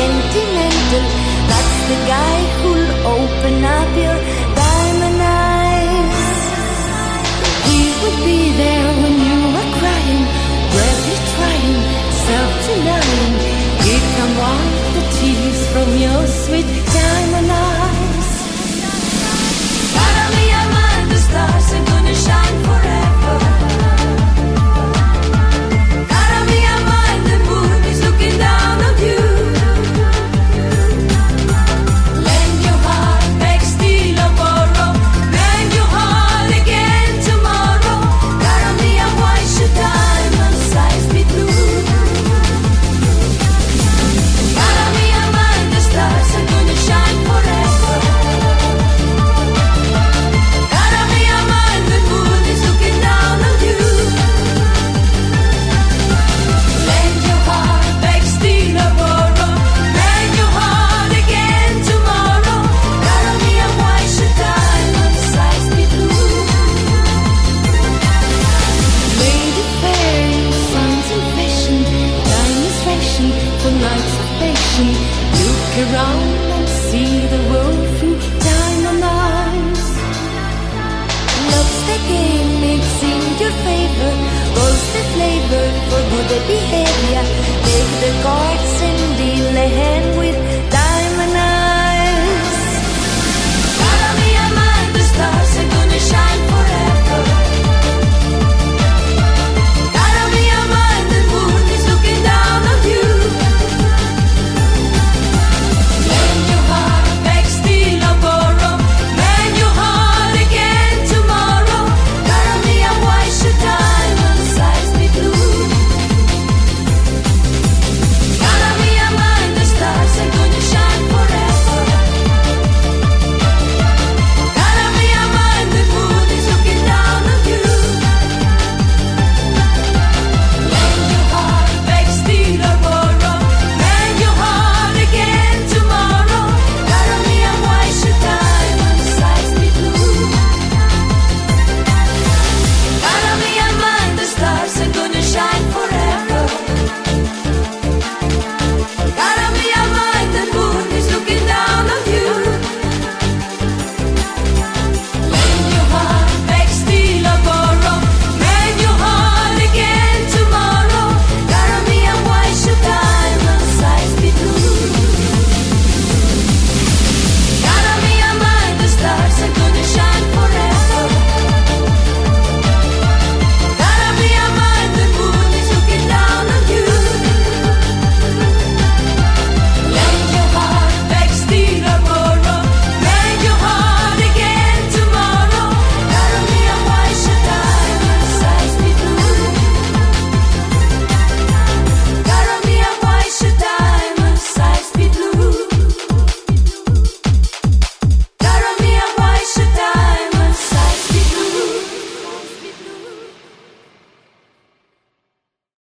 sentimental. That's the guy who'll open up your diamond eyes. He will be there when you are crying, bravely trying, self-denying. He can wipe the tears from your sweet diamond eyes. Cara mia man, the stars are gonna shine forever. Cara mia man, the moon is looking down on you. Lend your heart, beg, steal or borrow. Lend your heart again tomorrow. Cara mia, why should diamond's eyes be blue? Cara mia man, the stars are gonna shine forever. Cara mia man, the moon is looking down on you. Lend your heart, beg, steal or borrow. Lend your heart again tomorrow. Cara mia, why should diamond's eyes be blue? Lady fair, your sun's in fashion. Time is ration for nights of passion. Look around and see the world through diamond eyes. Love's the game, makes in your favor. Rolls the flavor for good behavior. Take the cards